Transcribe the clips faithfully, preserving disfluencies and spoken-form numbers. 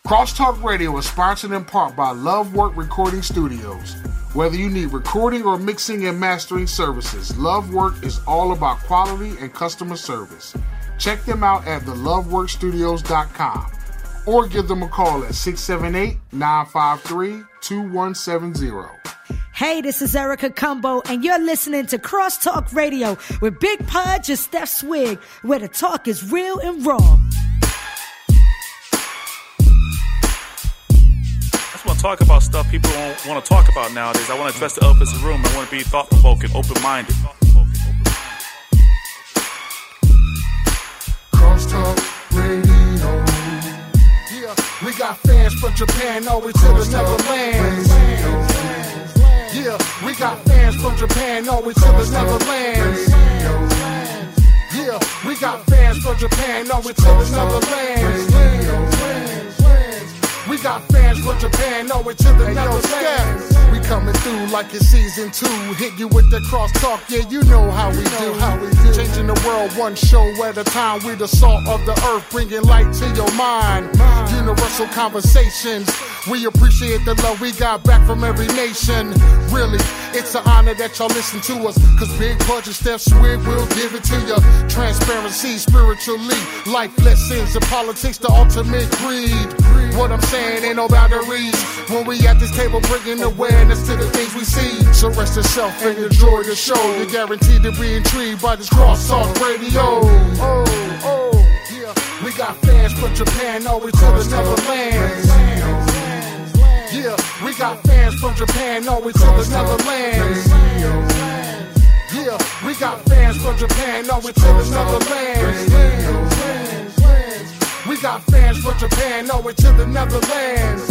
Crosstalk Radio is sponsored in part by Love Work Recording Studios. Whether you need recording or mixing and mastering services, Love Work is all about quality and customer service. Check them out at the love work studios dot com or give them a call at six seven eight, nine five three, two one seven zero. Hey, this is Erica Cumbo, and you're listening to Crosstalk Radio with Big Pudge and Steph Swig, where the talk is real and raw. I just want to talk about stuff people don't want to talk about nowadays. I want to address the elephants in the room. I want to be thought-provoking, open-minded. Crosstalk Radio. Yeah, we got fans from Japan all the way to the Netherlands. Yeah, we got fans from Japan all the way to the Netherlands. Yeah, we got fans from Japan all the way to the Netherlands. We got fans from Japan all the way to the Netherlands. We coming through like it's season two. Hit you with the crosstalk, yeah, you know how we do. How we do. Changing the world one show at a time. We the salt of the earth, bringing light to your mind. Universal conversations. We appreciate the love we got back from every nation. Really, it's an honor that y'all listen to us. Cause Big Pudge and Steph Swig will give it to you. Transparency, spiritually, life lessons, and politics, the ultimate creed. What I'm saying ain't no boundaries. When we at this table bringing awareness to the things we see. So rest yourself and enjoy the show. You're guaranteed to be intrigued by this Crosstalk Radio. Oh, oh, yeah. We got fans from Japan all the way to the Netherlands. Yeah, we got fans from Japan all the way to the Netherlands. Yeah, we got fans from Japan all the way to the Netherlands. We got fans from Japan all the way to the Netherlands.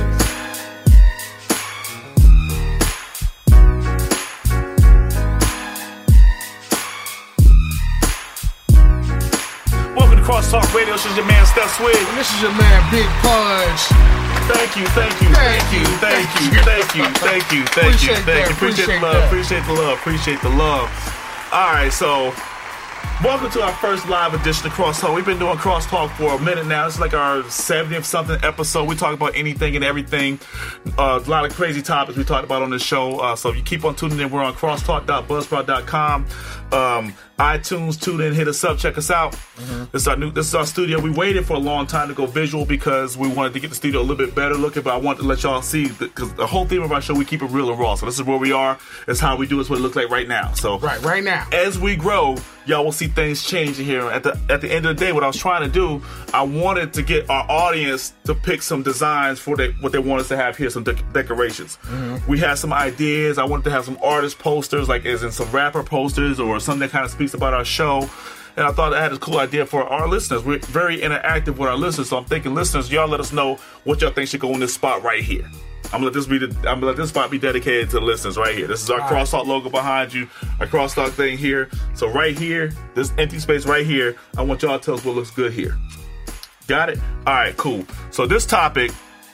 Welcome to Crosstalk Radio. This is your man, Steph Swig. And this is your man, Big Pudge. Thank you, thank you, thank you, thank you, thank you, thank you, thank you, thank you. Appreciate the love, appreciate the love, appreciate the love. All right, so welcome to our first live edition of Crosstalk. We've been doing Crosstalk for a minute now. This is like our seventieth something episode. We talk about anything and everything. Uh, a lot of crazy topics we talked about on this show. Uh, so if you keep on tuning in, we're on crosstalk dot buzzsprout dot com. Um, iTunes, tune in, hit us up, check us out. Mm-hmm. This is our new, this is our studio. We waited for a long time to go visual because we wanted to get the studio a little bit better looking, but I wanted to let y'all see, because the, the whole theme of our show, we keep it real and raw. So this is where we are. It's how we do. It's what it looks like right now. So right, right now, as we grow, y'all will see things changing here. At the at the end of the day, what I was trying to do, I wanted to get our audience to pick some designs for they, what they want us to have here, some de- decorations. Mm-hmm. We had some ideas. I wanted to have some artist posters, like as in some rapper posters or something that kind of speaks about our show. And I thought I had a cool idea for our listeners. We're very interactive with our listeners, so I'm thinking, listeners, y'all let us know what y'all think should go in this spot right here. I'm gonna let this be the, I'm gonna let this spot be dedicated to the listeners right here. This is our All Crosstalk right. logo behind you, our Crosstalk thing here. So right here, this empty space right here, I want y'all to tell us what looks good here. Got it? All right, cool. So this topic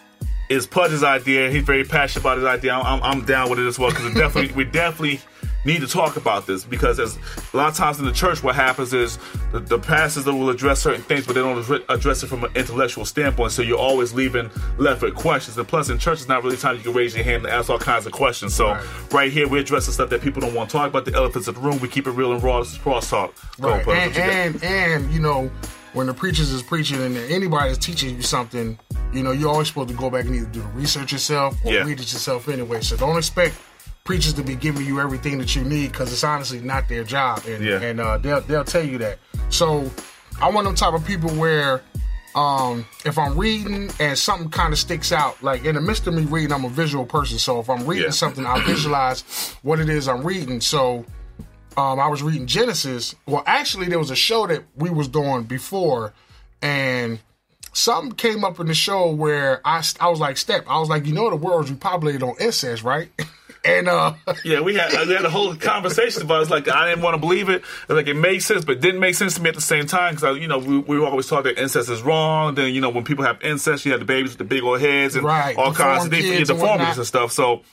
is Pudge's idea. He's very passionate about his idea. I'm, I'm, I'm down with it as well because definitely we definitely need to talk about this, because as a lot of times in the church, what happens is the, the pastors will address certain things, but they don't address it from an intellectual standpoint. So you're always leaving left with questions. And plus, in church, it's not really time you can raise your hand and ask all kinds of questions. So right, right here, we address the stuff that people don't want to talk about. The elephants in the room. We keep it real and raw. This is Crosstalk. Right. Go, and, and, and, you know, when the preachers is preaching and anybody is teaching you something, you know, you're always supposed to go back and either do the research yourself or yeah. read it yourself anyway. So don't expect preachers to be giving you everything that you need, because it's honestly not their job, and yeah. and uh, they'll they'll tell you that. So I want them type of people where um, if I'm reading and something kind of sticks out, like in the midst of me reading, I'm a visual person. So if I'm reading yeah. something, I visualize what it is I'm reading. So um, I was reading Genesis. Well, actually, there was a show that we was doing before, and something came up in the show where I I was like, Step, I was like, you know, the world was repopulated on incest, right? And uh, yeah, we had we had a whole conversation about it. It's like I didn't want to believe it. Like it made sense, but it didn't make sense to me at the same time, because you know we, we always thought that incest is wrong. Then you know when people have incest, you have the babies with the big old heads and right, all kinds of things, deformities and stuff. So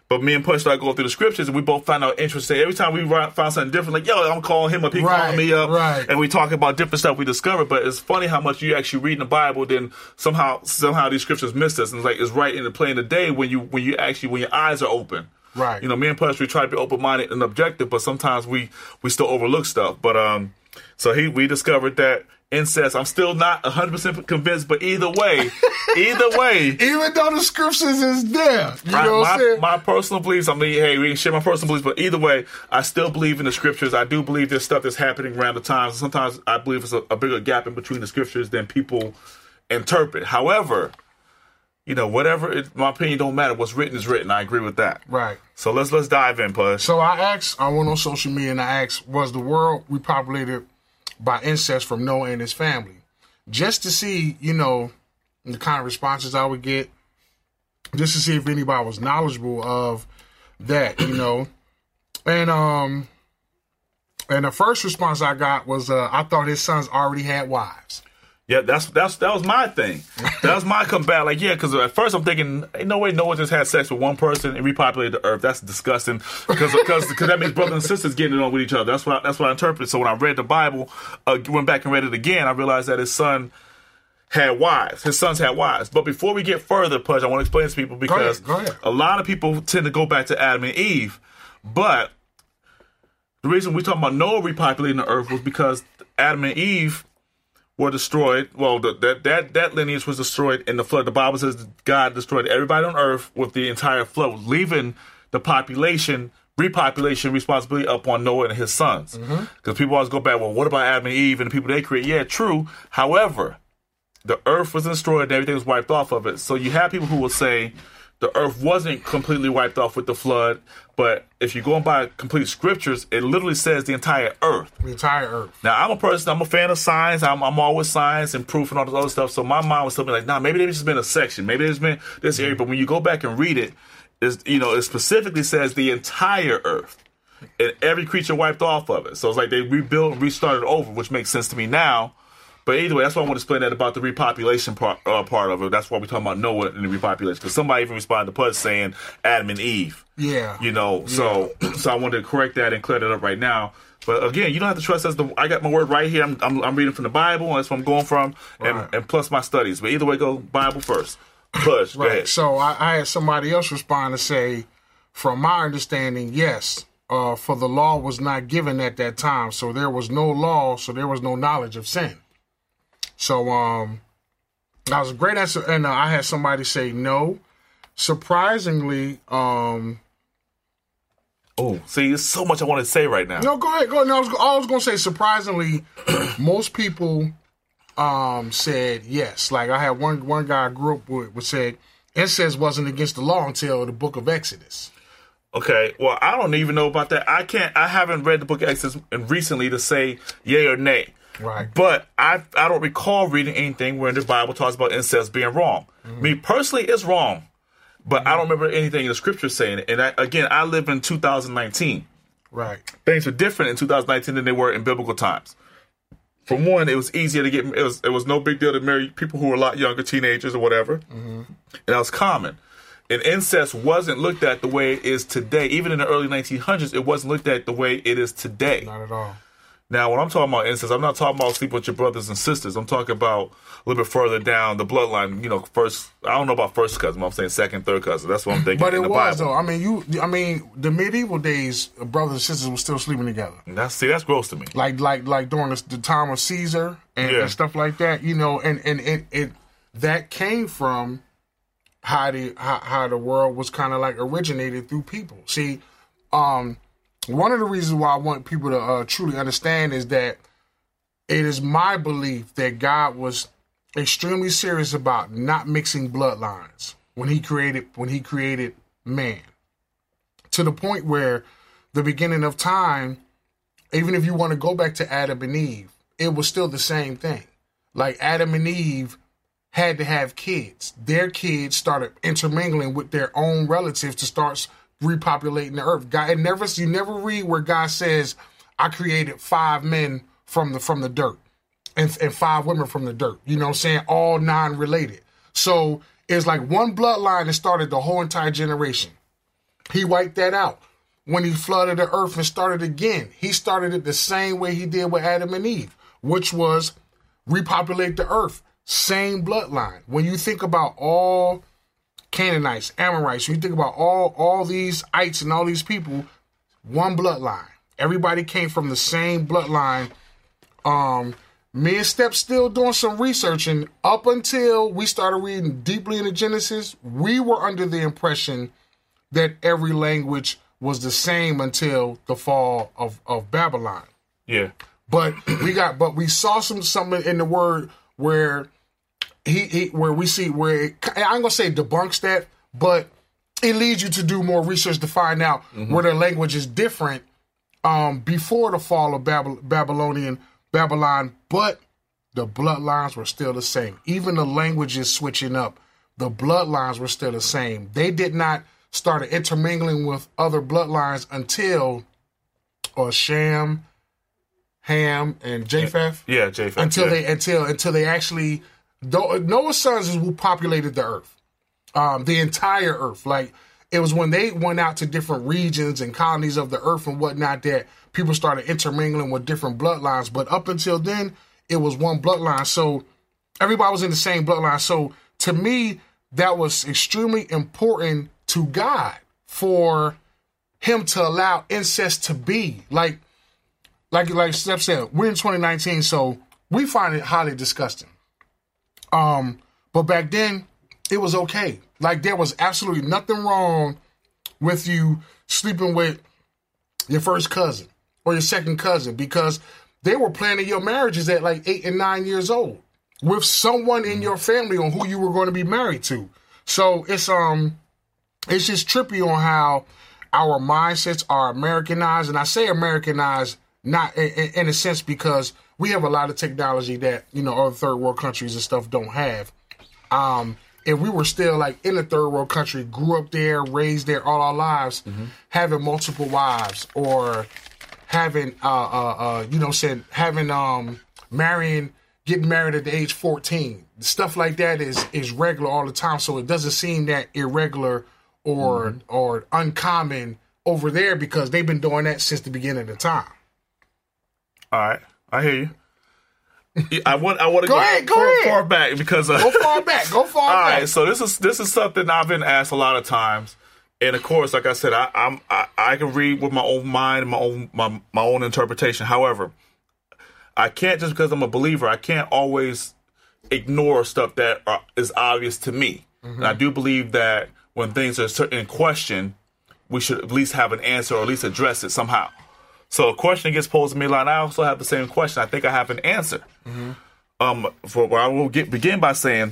But me and Push started going through the scriptures, and we both found out interesting. Every time we found something different, like, yo, I'm calling him up, he Right, calling me up, right. and we talk about different stuff we discovered. But it's funny how much you actually read in the Bible, then somehow somehow these scriptures miss us. And it's like it's right in the plain of day when you when you actually when your eyes are open. Right. You know, me and Push, we try to be open-minded and objective, but sometimes we, we still overlook stuff. But um, so he we discovered that incest, I'm still not one hundred percent convinced, but either way, either way. Even though the scriptures is there. You I, know what my, I'm saying? my personal beliefs, I mean, hey, we can share my personal beliefs, but either way, I still believe in the scriptures. I do believe there's stuff that's happening around the times. Sometimes I believe it's a, a bigger gap in between the scriptures than people interpret. However, you know, whatever, it, my opinion don't matter. What's written is written. I agree with that. Right. So let's let's dive in, Push. So I asked, I went on social media and I asked, was the world repopulated by incest from Noah and his family? Just to see, you know, the kind of responses I would get, just to see if anybody was knowledgeable of that, you know. And um, and the first response I got was, uh, I thought his sons already had wives. Yeah, that's that's that was my thing. That was my comeback. Like, yeah, because at first I'm thinking, ain't no way Noah just had sex with one person and repopulated the earth. That's disgusting. Because because because that means brothers and sisters getting it on with each other. That's what I, that's what I interpreted. So when I read the Bible, uh, went back and read it again, I realized that his son had wives. His sons had wives. But before we get further, Pudge, I want to explain to people because go ahead, go ahead. A lot of people tend to go back to Adam and Eve. But the reason we talking about Noah repopulating the earth was because Adam and Eve were destroyed. Well, the, that that that lineage was destroyed in the flood. The Bible says that God destroyed everybody on earth with the entire flood, leaving the population, repopulation responsibility upon Noah and his sons. Because mm-hmm. people always go back, well, what about Adam and Eve and the people they create? Yeah, true. However, the earth was destroyed and everything was wiped off of it. So you have people who will say the earth wasn't completely wiped off with the flood, but if you're going by complete scriptures, it literally says the entire earth. The entire earth. Now, I'm a person, I'm a fan of science. I'm, I'm all with science and proof and all this other stuff. So my mind was telling me like, nah, maybe there's just been a section. Maybe there's been this area. But when you go back and read it, it's, you know, it specifically says the entire earth. And every creature wiped off of it. So it's like they rebuilt and restarted over, which makes sense to me now. But either way, that's why I want to explain that about the repopulation part, uh, part of it. That's why we're talking about Noah and the repopulation. Because somebody even responded to Pudge saying Adam and Eve. Yeah. You know, yeah. so so I wanted to correct that and clear that up right now. But again, you don't have to trust us. The, I got my word right here. I'm, I'm, I'm reading from the Bible. And that's where I'm going from. And, right. and plus my studies. But either way, go Bible first. Pudge, right. go ahead. So I, I had somebody else respond and say, from my understanding, yes, uh, for the law was not given at that time. So there was no law. So there was no knowledge of sin. So, um, that was a great answer. And uh, I had somebody say no. Surprisingly, um, oh, see, there's so much I want to say right now. No, go ahead. Go ahead. No, I was, I was going to say, surprisingly, most people um, said yes. Like I had one one guy I grew up with, with said incest wasn't against the law until the book of Exodus. Okay, well, I don't even know about that. I can't. I haven't read the book of Exodus recently to say yay or nay. Right. But I I don't recall reading anything where the Bible talks about incest being wrong. Mm-hmm. Me personally, it's wrong. But mm-hmm. I don't remember anything in the scripture saying it. And I, again, I live in two thousand nineteen. Right. Things were different in two thousand nineteen than they were in biblical times. For one, it was easier to get, it was, it was no big deal to marry people who were a lot younger, teenagers or whatever. Mm-hmm. And that was common. And incest wasn't looked at the way it is today. Even in the early nineteen hundreds, it wasn't looked at the way it is today. Not at all. Now, when I'm talking about incest, I'm not talking about sleeping with your brothers and sisters. I'm talking about a little bit further down the bloodline. You know, first, I don't know about first cousin, but I'm saying second, third cousin. That's what I'm thinking. But it in the was, Bible. though. I mean, you. I mean, the medieval days, brothers and sisters were still sleeping together. That's, see, that's gross to me. Like, like, like during the, the time of Caesar and, yeah. and stuff like that. You know, and and it, it that came from how the how, how the world was kind of like originated through people. See, um, one of the reasons why I want people to uh, truly understand is that it is my belief that God was extremely serious about not mixing bloodlines when he created when he created man. To the point where the beginning of time, even if you want to go back to Adam and Eve, it was still the same thing. Like Adam and Eve had to have kids. Their kids started intermingling with their own relatives to start repopulating the earth. God, it never you never read where God says, I created five men from the from the dirt and, and five women from the dirt. You know what I'm saying? All non-related. So it's like one bloodline that started the whole entire generation. He wiped that out. When he flooded the earth and started again, he started it the same way he did with Adam and Eve, which was repopulate the earth. Same bloodline. When you think about all Canaanites, Amorites, when you think about all, all these ites and all these people, one bloodline. Everybody came from the same bloodline. Um, me and Steph still doing some research, and up until we started reading deeply into Genesis, we were under the impression that every language was the same until the fall of, of Babylon. Yeah. But we got, but we saw some something in the word where he, he where we see where it, I'm gonna say debunks that, but it leads you to do more research to find out mm-hmm. where their language is different um, before the fall of Babylon, Babylonian Babylon, but the bloodlines were still the same. Even the languages switching up, the bloodlines were still the same. They did not start intermingling with other bloodlines until uh, Shem, Ham, and Japheth. Yeah, Japheth. Until yeah. they until until they actually Noah's sons is who populated the earth, um, the entire earth. Like it was when they went out to different regions and colonies of the earth and whatnot that people started intermingling with different bloodlines. But up until then, it was one bloodline. So everybody was in the same bloodline. So to me, that was extremely important to God for him to allow incest to be like, like, like Steph said, we're in twenty nineteen, so we find it highly disgusting. Um, but back then it was okay. Like there was absolutely nothing wrong with you sleeping with your first cousin or your second cousin because they were planning your marriages at like eight and nine years old with someone in your family on who you were going to be married to. So it's, um, it's just trippy on how our mindsets are Americanized. And I say Americanized not in, in a sense because we have a lot of technology that, you know, other third world countries and stuff don't have. Um, if we were still like in a third world country, grew up there, raised there all our lives, mm-hmm. having multiple wives or having, uh, uh, uh, you know, saying having, um, marrying, getting married at the age fourteen, stuff like that is, is regular all the time. So it doesn't seem that irregular or, mm-hmm. or uncommon over there because they've been doing that since the beginning of the time. All right. I hear you. I want. I want to go, go, ahead, go far, ahead. far back because uh, go far back. Go far all back. All right. So this is this is something I've been asked a lot of times, and of course, like I said, I, I'm I, I can read with my own mind, and my own my my own interpretation. However, I can't just because I'm a believer. I can't always ignore stuff that are, is obvious to me. Mm-hmm. And I do believe that when things are in question, we should at least have an answer or at least address it somehow. So a question gets posed to me, like I also have the same question. I think I have an answer. Mm-hmm. Um, for where I will get, begin by saying,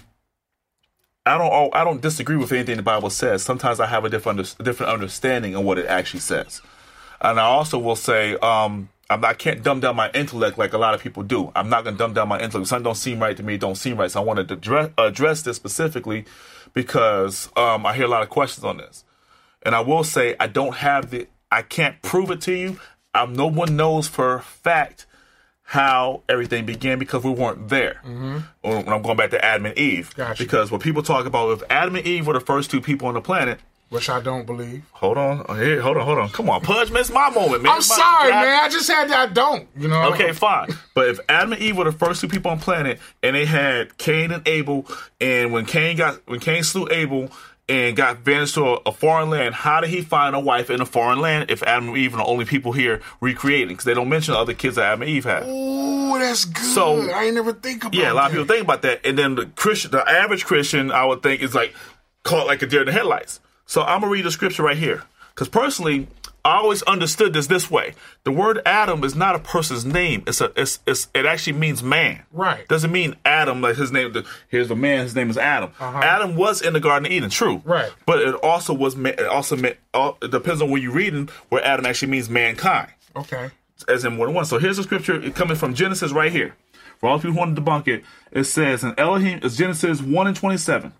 I don't, I don't disagree with anything the Bible says. Sometimes I have a different, a different understanding of what it actually says, and I also will say, um, I'm not, I can't dumb down my intellect like a lot of people do. I'm not going to dumb down my intellect. Something don't seem right to me, don't seem right. So I wanted to address, address this specifically because um, I hear a lot of questions on this, and I will say I don't have the, I can't prove it to you. Um, no one knows for a fact how everything began because we weren't there. Mm-hmm. When I'm going back to Adam and Eve. Gotcha. Because what people talk about, if Adam and Eve were the first two people on the planet. Which I don't believe. Hold on. Oh, here, hold on, hold on. Come on, Pudge, man. It's my moment, man. I'm sorry, man. I just had that. I don't. You know. Okay, fine. But if Adam and Eve were the first two people on the planet and they had Cain and Abel, and when Cain got when Cain slew Abel, and got vanished to a, a foreign land, how did he find a wife in a foreign land if Adam and Eve are the only people here recreating? Because they don't mention the other kids that Adam and Eve had. Oh, that's good. So, I ain't never think about that. Yeah, a lot of people think about that. And then the Christian, the average Christian, I would think, is like caught like a deer in the headlights. So I'm going to read the scripture right here. Because personally, I always understood this this way. The word Adam is not a person's name. It's a it's, it's it actually means man. Right. Doesn't mean Adam like his name. The, here's the man. His name is Adam. Uh-huh. Adam was in the Garden of Eden. True. Right. But it also was. It also meant. It depends on where you're reading. Where Adam actually means mankind. Okay. As in more than one. So here's the scripture coming from Genesis right here. For all people who want to debunk it, it says in Elohim. It's Genesis one and twenty-seven.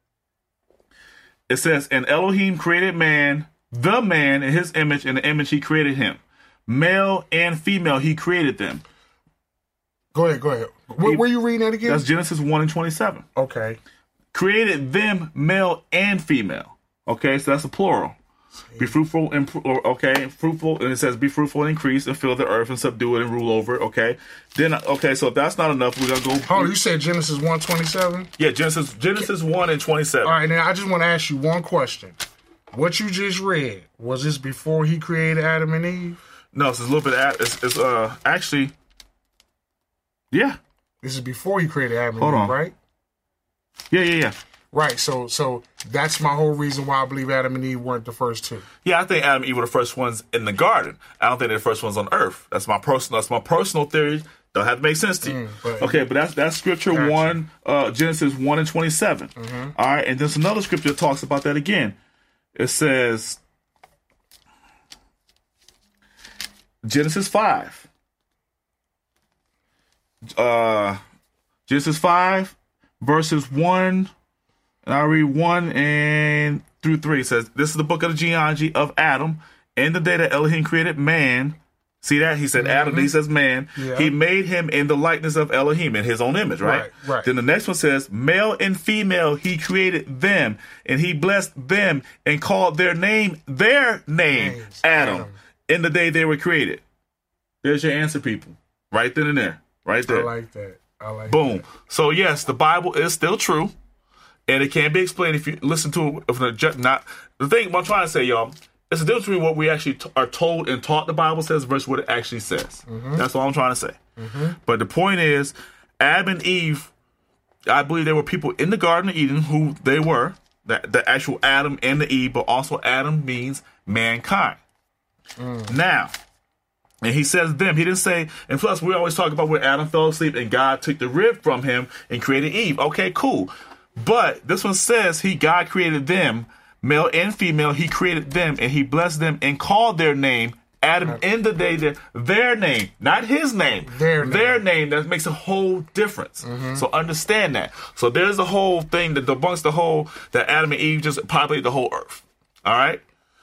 It says, "And Elohim created man." The man in his image, in the image he created him. Male and female, he created them. Go ahead, go ahead. Where, he, where you reading that again? That's Genesis one and twenty-seven. Okay. Created them, male and female. Okay, so that's a plural. Be fruitful and okay, fruitful, and it says be fruitful and increase and fill the earth and subdue it and rule over it. Okay, then okay, so if that's not enough, we're gonna go. Oh, you said Genesis one twenty-seven? Yeah, Genesis Genesis one and twenty-seven. All right, now I just want to ask you one question. What you just read, was this before he created Adam and Eve? No, it's a little bit. It's, it's uh actually, yeah. This is before he created Adam and Hold Eve, on. right? Yeah, yeah, yeah. Right, so so that's my whole reason why I believe Adam and Eve weren't the first two. Yeah, I think Adam and Eve were the first ones in the garden. I don't think they're the first ones on earth. That's my personal. That's my personal theory. Don't have to make sense to you. Mm, but, okay, but that's that's scripture gotcha. one, uh, Genesis one and twenty-seven. Mm-hmm. All right, and there's another scripture that talks about that again. It says Genesis five. Uh, Genesis five, verses one. And I read one and through three. It says, this is the book of the genealogy of Adam. In the day that Elohim created man, see that? He said mm-hmm. Adam, he says man. Yeah. He made him in the likeness of Elohim, in his own image, right? Right, right? Then the next one says, male and female, he created them. And he blessed them and called their name, their name, Names, Adam, Adam, in the day they were created. There's your answer, people. Right then and there. Right there. I like that. I like Boom. that. So, yes, the Bible is still true. And it can't be explained if you listen to it. If not, the thing what I'm trying to say, y'all, it's the difference between what we actually t- are told and taught the Bible says versus what it actually says. Mm-hmm. That's all I'm trying to say. Mm-hmm. But the point is, Adam and Eve, I believe there were people in the Garden of Eden who they were, the, the actual Adam and the Eve, but also Adam means mankind. Mm. Now, and he says them. He didn't say, and plus we always talk about where Adam fell asleep and God took the rib from him and created Eve. Okay, cool. But this one says he, God created them, male and female, he created them, and he blessed them and called their name Adam in the day that their name, not his name, their name. Their name, that makes a whole difference. Mm-hmm. So understand that. So there's a whole thing that debunks the whole, that Adam and Eve just populated the whole earth. All right?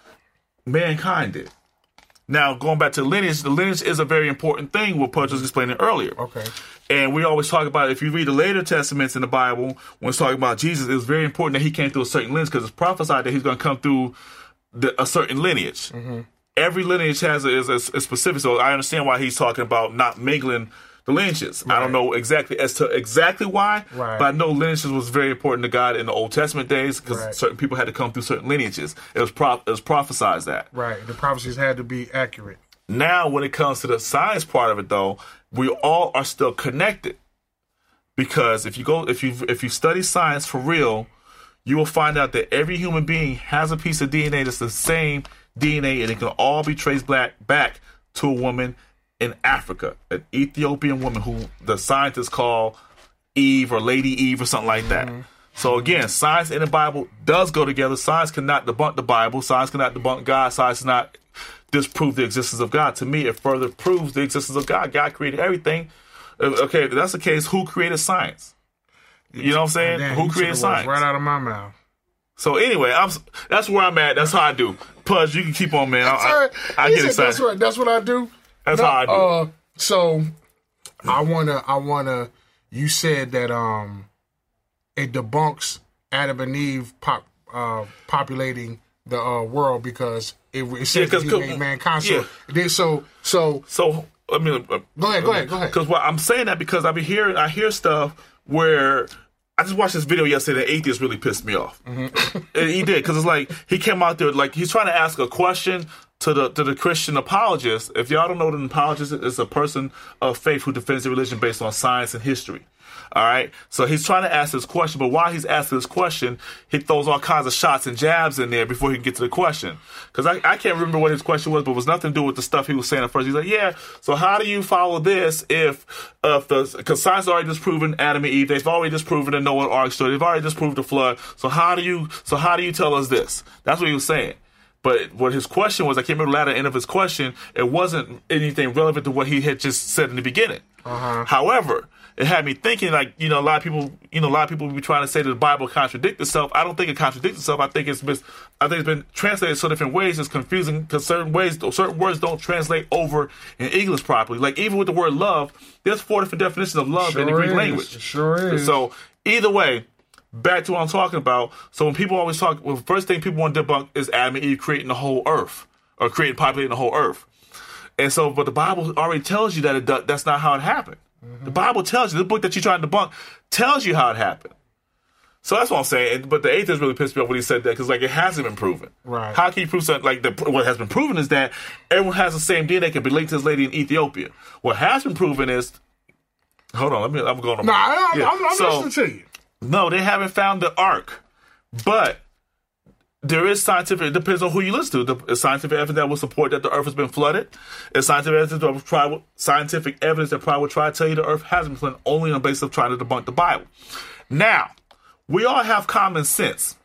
Mankind did. Now, going back to lineage, the lineage is a very important thing, what Pudge was explaining earlier. Okay. And we always talk about, if you read the later testaments in the Bible, when it's talking about Jesus, it's very important that he came through a certain lineage, because it's prophesied that he's going to come through the, a certain lineage. Mm-hmm. Every lineage has a, is a, a specific, so I understand why he's talking about not mingling the lineages. Right. I don't know exactly as to exactly why, right. but I know lineages was very important to God in the Old Testament days, because right. certain people had to come through certain lineages. It was, pro- it was prophesied that. Right, the prophecies had to be accurate. Now, when it comes to the science part of it, though, we all are still connected, because if you go, if you if you study science for real, you will find out that every human being has a piece of D N A that's the same D N A, and it can all be traced back back to a woman in Africa, an Ethiopian woman who the scientists call Eve or Lady Eve or something like that. Mm-hmm. So again, science and the Bible does go together. Science cannot debunk the Bible. Science cannot debunk God. Science cannot disprove the existence of God. To me, it further proves the existence of God. God created everything. Okay, if that's the case, who created science? You know what I'm saying? Damn, who created science? Right out of my mouth. So anyway, I'm, that's where I'm at. That's how I do. Pudge, you can keep on, man. I, I, I get excited. That's what, that's what I do. That's no, how I do. Uh, so I wanna, I wanna. You said that um, it debunks Adam and Eve pop, uh, populating the uh, world because it, it said yeah, that he made mankind. So, yeah. so, so, so. I mean, uh, go ahead, go ahead, go ahead. Because what I'm saying that because I be hearing, I hear stuff where I just watched this video yesterday. The atheist really pissed me off. Mm-hmm. And he did, because it's like he came out there like he's trying to ask a question to the to the Christian apologist. If y'all don't know, what an apologist is a person of faith who defends the religion based on science and history. All right, so he's trying to ask this question, but while he's asking this question, he throws all kinds of shots and jabs in there before he can get to the question. Because I, I can't remember what his question was, but it was nothing to do with the stuff he was saying at first. He's like, yeah, so how do you follow this if, if the, because science already disproven Adam and Eve, they've already disproven the Noah Ark story, they've already disproved the flood, so how do you, so how do you tell us this? That's what he was saying. But what his question was, I can't remember the latter end of his question, it wasn't anything relevant to what he had just said in the beginning. Uh-huh. However, it had me thinking, like, you know, a lot of people, you know, a lot of people be trying to say that the Bible contradicts itself. I don't think it contradicts itself. I think it's been, I think it's been translated so different ways. It's confusing because certain ways, certain words don't translate over in English properly. Like even with the word love, there's four different definitions of love sure in the Greek is. language. Sure is. So either way, back to what I'm talking about. So when people always talk, well, the first thing people want to debunk is Adam and Eve creating the whole earth, or creating, populating the whole earth. And so, but the Bible already tells you that it does, that's not how it happened. Mm-hmm. The Bible tells you, the book that you're trying to debunk tells you how it happened. So that's what I'm saying. But the atheist really pissed me off when he said that, because like it hasn't been proven. Right. How can you prove something? Like the, what has been proven is that everyone has the same D N A, can be linked to this lady in Ethiopia. What has been proven is, hold on, let me. I'm going to. No, nah, I'm, yeah. I'm, I'm so, listening to you. No, they haven't found the ark, but there is scientific. It depends on who you listen to. The scientific evidence that will support that the earth has been flooded. It's scientific evidence that will try, scientific evidence that probably will try to tell you the earth hasn't been flooded, only on the basis of trying to debunk the Bible. Now, we all have common sense.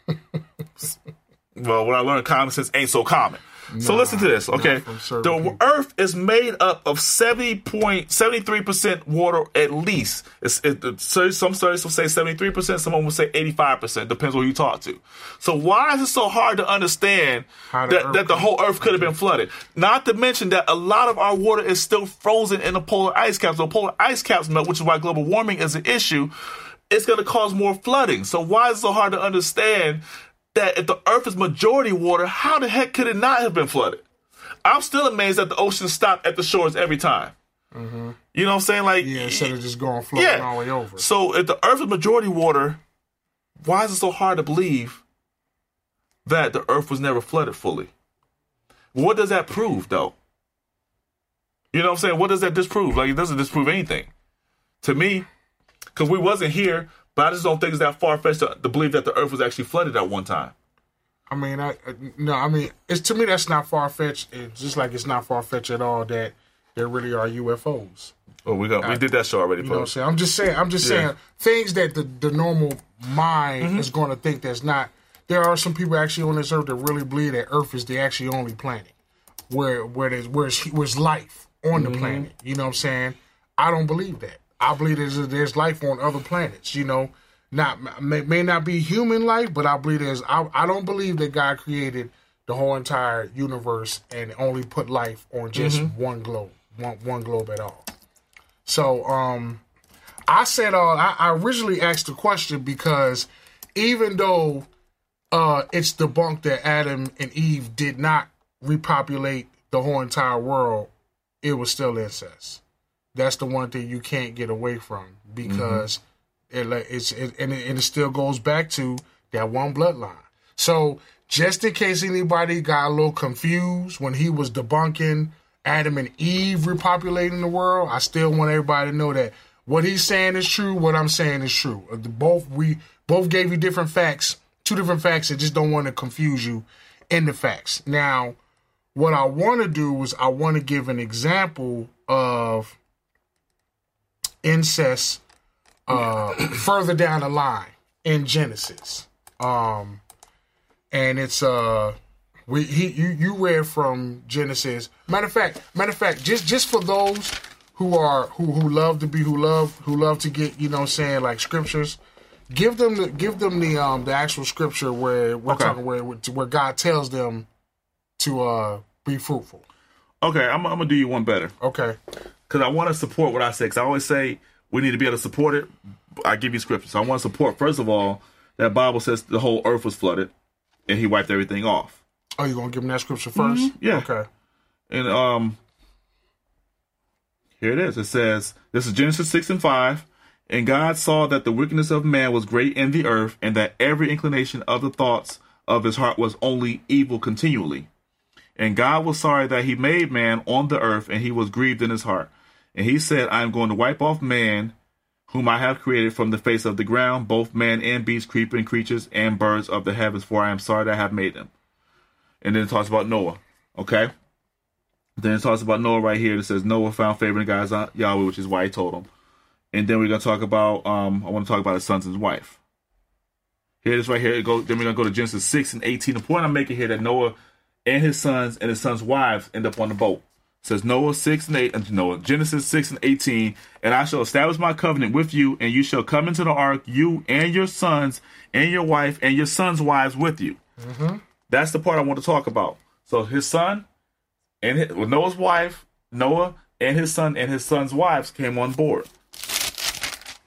Well, when I learned common sense ain't so common. No, so listen to this, okay? The people. Earth is made up of seventy point seven three percent water at least. It's, it, it, some studies will say seventy-three percent, some will say eighty-five percent. Depends on who you talk to. So why is it so hard to understand the that, that the whole Earth could have been flooded? Not to mention that a lot of our water is still frozen in the polar ice caps. The polar ice caps melt, which is why global warming is an issue. It's going to cause more flooding. So why is it so hard to understand that if the Earth is majority water, how the heck could it not have been flooded? I'm still amazed that the ocean stopped at the shores every time. Mm-hmm. You know what I'm saying? Like, yeah, instead of just going floating yeah. all the way over. So if the Earth is majority water, why is it so hard to believe that the Earth was never flooded fully? What does that prove, though? You know what I'm saying? What does that disprove? Like, it doesn't disprove anything. To me, because we wasn't here, but I just don't think it's that far-fetched to, to believe that the Earth was actually flooded at one time. I mean, I no, I mean, it's to me that's not far-fetched. It's just like it's not far-fetched at all that there really are U F Os. Oh, we got, we did that show already, you know what I'm saying? I'm just saying, I'm just yeah. saying things that the, the normal mind mm-hmm. is going to think that's not. There are some people actually on this Earth that really believe that Earth is the actually only planet where where there's where's where's life on the mm-hmm. planet. You know what I'm saying? I don't believe that. I believe there's there's life on other planets. You know, not may, may not be human life, but I believe there's. I, I don't believe that God created the whole entire universe and only put life on just mm-hmm. one globe, one one globe at all. So, um, I said, uh, I, I originally asked the question because even though uh, it's debunked that Adam and Eve did not repopulate the whole entire world, it was still incest. That's the one thing you can't get away from because mm-hmm. it, it's it, and, it, and it still goes back to that one bloodline. So just in case anybody got a little confused when he was debunking Adam and Eve repopulating the world, I still want everybody to know that what he's saying is true. What I'm saying is true. Both we both gave you different facts, two different facts, and just don't want to confuse you in the facts. Now, what I want to do is I want to give an example of incest uh, further down the line in Genesis, um, and it's uh, we he you you read from Genesis. Matter of fact, matter of fact, just just for those who are who who love to be who love who love to get you know saying like scriptures, give them the give them the um the actual scripture where we're okay. talking where where God tells them to uh be fruitful. Okay, I'm, I'm gonna do you one better. Okay. Because I want to support what I say. Because I always say we need to be able to support it. I give you scripture. So I want to support, first of all, that Bible says the whole earth was flooded and he wiped everything off. Oh, you're going to give him that scripture first? Mm-hmm. Yeah. Okay. And um, here it is. It says, this is Genesis six and five. And God saw that the wickedness of man was great in the earth, and that every inclination of the thoughts of his heart was only evil continually. And God was sorry that he made man on the earth, and he was grieved in his heart. And he said, I am going to wipe off man, whom I have created from the face of the ground, both man and beast, creeping creatures, and birds of the heavens, for I am sorry that I have made them. And then it talks about Noah, okay? Then it talks about Noah right here. It says, Noah found favor in God's Yahweh, which is why he told him. And then we're going to talk about, um, I want to talk about his sons and his wife. Here it is right here. It go, then we're going to go to Genesis six and eighteen. The point I'm making here that Noah and his sons and his sons' wives end up on the boat. It says Noah six and eight, and Noah, Genesis six and eighteen, and I shall establish my covenant with you, and you shall come into the ark, you and your sons and your wife and your sons' wives with you. Mm-hmm. That's the part I want to talk about. So his son and his, well, Noah's wife, Noah and his son and his sons' wives came on board.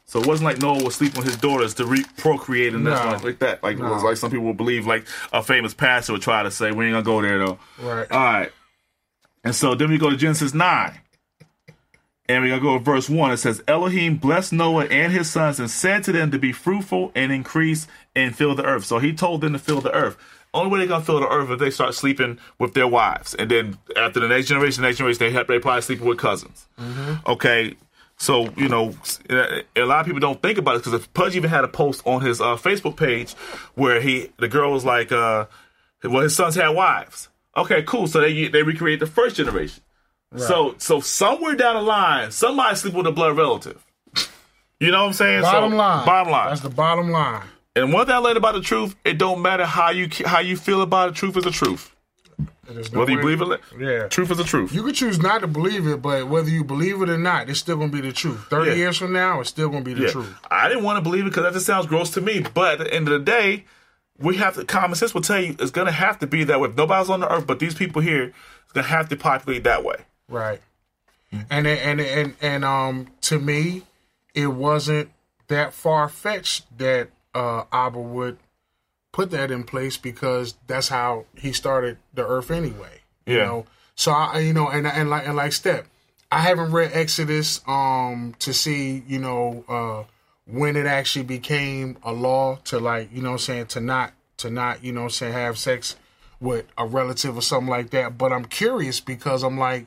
So it wasn't like Noah was sleeping with his daughters to re- procreate and No. that's like that. Like No. it was like some people would believe, like a famous pastor would try to say. We ain't gonna go there though. Right. All right. And so then we go to Genesis nine. And we're going to go to verse one. It says, Elohim blessed Noah and his sons and said to them to be fruitful and increase and fill the earth. So he told them to fill the earth. Only way they're going to fill the earth is if they start sleeping with their wives. And then after the next generation, the next generation, they, have, they probably sleeping with cousins. Mm-hmm. Okay. So, you know, a lot of people don't think about it because Pudge even had a post on his uh, Facebook page where he, the girl was like, uh, well, his sons had wives. Okay, cool. So they they recreate the first generation. Right. So so somewhere down the line, somebody sleep with a blood relative. You know what I'm saying? Bottom so, line. Bottom line. That's the bottom line. And one thing I learned about the truth, it don't matter how you how you feel about it. Truth is the truth. No whether you way. believe it, yeah. Truth is the truth. You could choose not to believe it, but whether you believe it or not, it's still going to be the truth. Thirty Yeah. years from now, it's still going to be the Yeah. truth. I didn't want to believe it because that just sounds gross to me. But at the end of the day, we have to. Common sense will tell you it's going to have to be that way. If nobody's on the earth, but these people here, it's going to have to populate that way. Right. And and and and um to me, it wasn't that far fetched that uh, Abba would put that in place because that's how he started the earth anyway. You Yeah. know. So I you know and and like and like Step, I haven't read Exodus um to see, you know, uh when it actually became a law to like, you know what I'm saying, to not to not, you know what I'm saying, have sex with a relative or something like that. But I'm curious because I'm like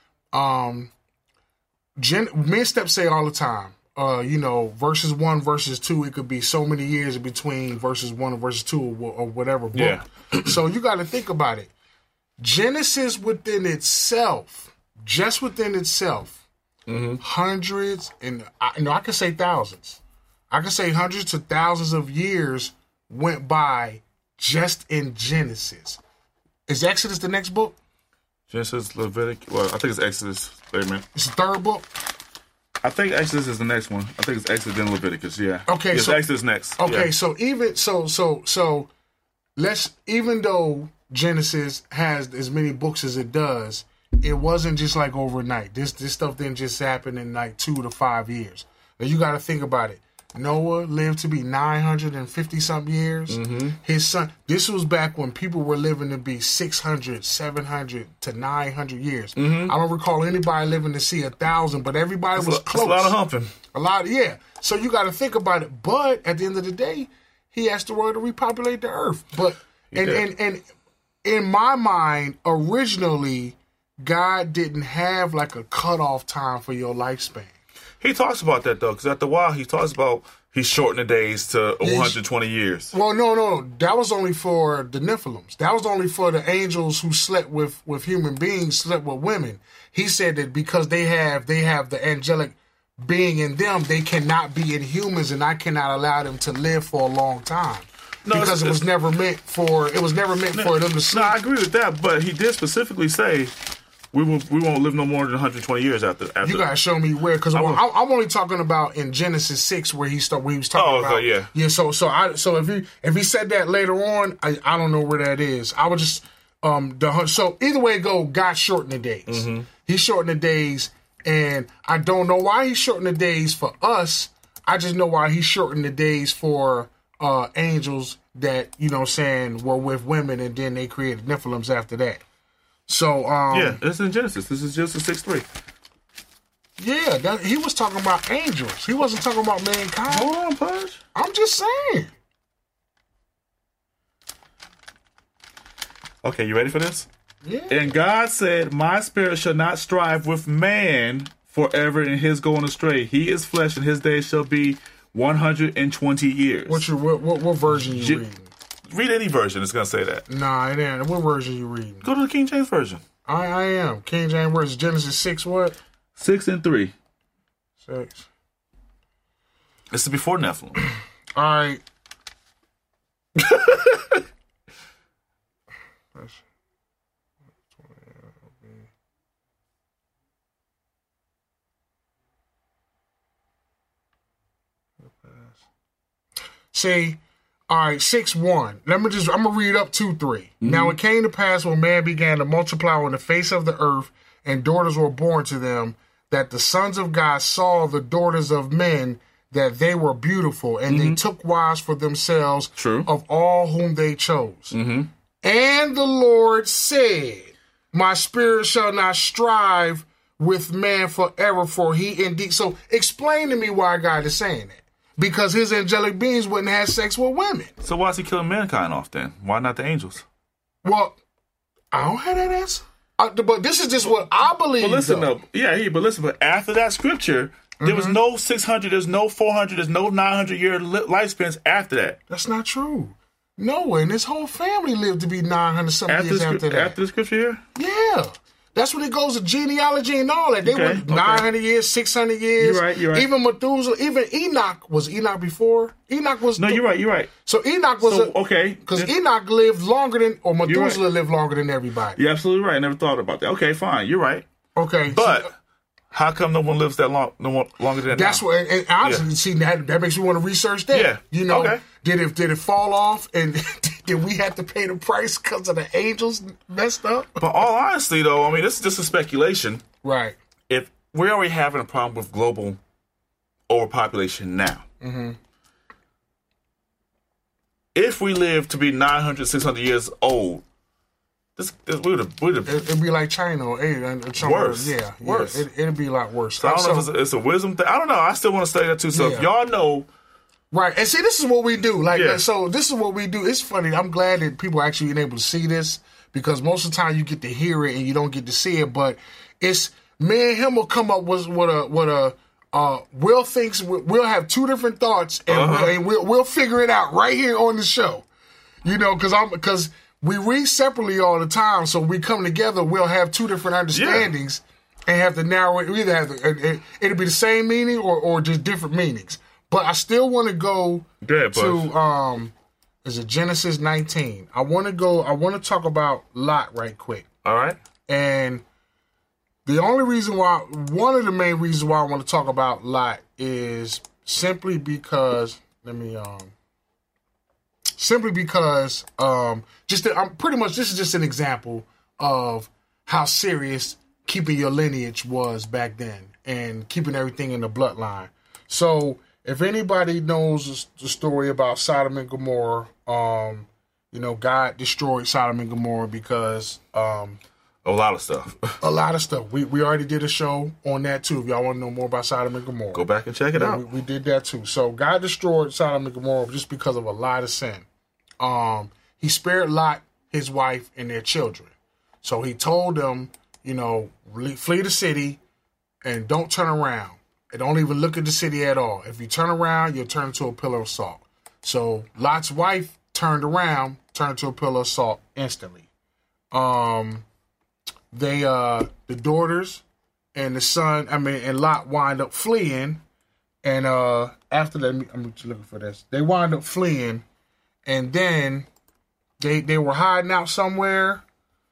Um, Gen- me and Step say all the time, uh, you know, verses one, verses two, it could be so many years in between verses one and verses two or, or whatever book. Yeah. So you got to think about it. Genesis within itself, just within itself, mm-hmm. hundreds and I, you know, I could say thousands. I could say hundreds to thousands of years went by just in Genesis. Is Exodus the next book? Genesis, Leviticus. Well, I think it's Exodus. Wait a minute. It's the third book. I think Exodus is the next one. I think it's Exodus then Leviticus. Yeah. Okay. It's so Exodus next. Okay. Yeah. So even so so so let's even though Genesis has as many books as it does, it wasn't just like overnight. This this stuff didn't just happen in like two to five years. Now you got to think about it. Noah lived to be nine hundred fifty something years. Mm-hmm. His son, this was back when people were living to be six hundred, seven hundred to nine hundred years. Mm-hmm. I don't recall anybody living to see a thousand, but everybody That's was a, close. That's a lot of humping. A lot, yeah. So you got to think about it. But at the end of the day, he asked the world to repopulate the earth. But and, and and in my mind, originally, God didn't have like a cutoff time for your lifespan. He talks about that though, because after a while he talks about he shortened the days to one hundred twenty years. Well, no, no, that was only for the Nephilims. That was only for the angels who slept with, with human beings, slept with women. He said that because they have they have the angelic being in them, they cannot be in humans, and I cannot allow them to live for a long time. No, because it's, it was it's, never meant for it was never meant no, for them to sleep. No, I agree with that, but he did specifically say we won't we won't live no more than one hundred twenty years after. after. You gotta show me where, because I'm, I'm only talking about in Genesis six where he start where he was talking oh, about. Okay, yeah, yeah. So so I so if he if he said that later on, I, I don't know where that is. I would just um the so either way it go, God shortened the days. Mm-hmm. He shortened the days, and I don't know why he shortened the days for us. I just know why he shortened the days for uh angels that, you know what I'm saying, were with women, and then they created Nephilims after that. So um, yeah, this is in Genesis. This is Genesis six three. Yeah, that, he was talking about angels. He wasn't talking about mankind. Hold on, Pudge. I'm just saying. Okay, you ready for this? Yeah. And God said, "My spirit shall not strive with man forever in his going astray. He is flesh, and his days shall be one hundred twenty years." What's your what? What, what version you Ge- reading? Read any version. It's gonna say that. Nah, it ain't. What version you reading? Go to the King James version. I I am King James version. Genesis six what? Six and three. Six. This is before Nephilim. All right. See, all right, six one. Let me just, I'm going to read up two three. Mm-hmm. Now it came to pass when man began to multiply on the face of the earth, and daughters were born to them, that the sons of God saw the daughters of men, that they were beautiful, and mm-hmm. they took wives for themselves True. of all whom they chose. Mm-hmm. And the Lord said, my spirit shall not strive with man forever, for he indeed. So explain to me why God is saying that. Because his angelic beings wouldn't have sex with women. So why is he killing mankind off then? Why not the angels? Well, I don't have that answer. Uh, but this is just what I believe. But listen, though. though. Yeah, yeah, but listen, but after that scripture, there mm-hmm. was no six hundred, there's no four hundred, there's no nine hundred year li- lifespans after that. That's not true. No, and his whole family lived to be nine hundred something after years the, after that. After the scripture here? Yeah. That's when it goes to genealogy and all that. They okay, went nine hundred okay. years, six hundred years. You're right, you're right. Even Methuselah, even Enoch, was Enoch before? Enoch was... No, th- you're right, you're right. So Enoch was... So, a, okay. Because Enoch lived longer than... Or Methuselah right. lived longer than everybody. You're absolutely right. I never thought about that. Okay, fine. You're right. Okay. But... So, how come no one lives that long, no one longer than that's now? what, and honestly, yeah. see that that makes me want to research that. Yeah, you know, okay. did it did it fall off, and did we have to pay the price because of the angels messed up? But all honesty, though, I mean, this is just a speculation. Right. If we're already having a problem with global overpopulation now, mm-hmm. if we live to be nine hundred, six hundred years old. This, this, we'd have, we'd have, it'd be like China or Asia. Worse. Yeah, worse. Yeah, it, it'd be a lot worse. So I don't so, know if it's a, it's a wisdom thing. I don't know. I still want to study that too. So yeah. if y'all know. Right. And see, this is what we do. Like, yeah. so this is what we do. It's funny. I'm glad that people are actually able to see this because most of the time you get to hear it and you don't get to see it. But it's me and him will come up with, with a, with a, uh, Will thinks, we'll have two different thoughts and, uh-huh. we'll, and we'll, we'll figure it out right here on the show. You know, because I'm, because, we read separately all the time, so we come together, we'll have two different understandings yeah. and have to narrow it. We either have to, it, it'll be the same meaning or, or just different meanings. But I still want to go yeah, to, um, is it Genesis nineteen? I want to go, I want to talk about Lot right quick. All right. And the only reason why, one of the main reasons why I want to talk about Lot is simply because, let me, um, Simply because, um, just to, I'm pretty much, this is just an example of how serious keeping your lineage was back then and keeping everything in the bloodline. So, if anybody knows the story about Sodom and Gomorrah, um, you know, God destroyed Sodom and Gomorrah because um, a lot of stuff. a lot of stuff. We we already did a show on that too. If y'all want to know more about Sodom and Gomorrah, go back and check it yeah, out. We, we did that too. So, God destroyed Sodom and Gomorrah just because of a lot of sin. Um, he spared Lot, his wife, and their children. So he told them, you know, flee the city and don't turn around. And don't even look at the city at all. If you turn around, you'll turn into a pillar of salt. So Lot's wife turned around, turned into a pillar of salt instantly. Um, they, uh, the daughters and the son, I mean, and Lot wind up fleeing. And uh, after that, I'm looking for this. They wind up fleeing. And then they they were hiding out somewhere.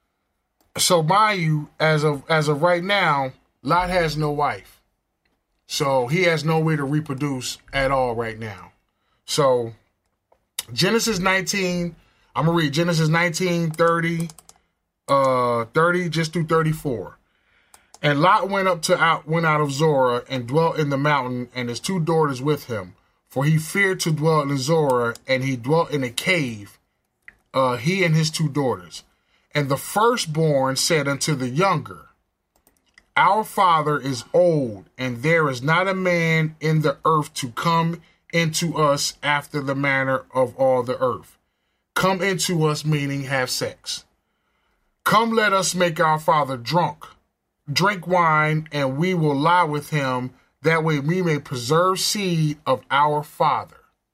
So mind you, as of as of right now, Lot has no wife. So he has no way to reproduce at all right now. So Genesis nineteen, I'm gonna read Genesis nineteen, thirty, uh thirty just through thirty-four. And Lot went up to out went out of Zorah and dwelt in the mountain, and his two daughters with him. For he feared to dwell in Zorah, and he dwelt in a cave, uh, he and his two daughters. And the firstborn said unto the younger, Our father is old, and there is not a man in the earth to come into us after the manner of all the earth. Come into us, meaning have sex. Come, let us make our father drunk, drink wine, and we will lie with him. That way we may preserve seed of our father.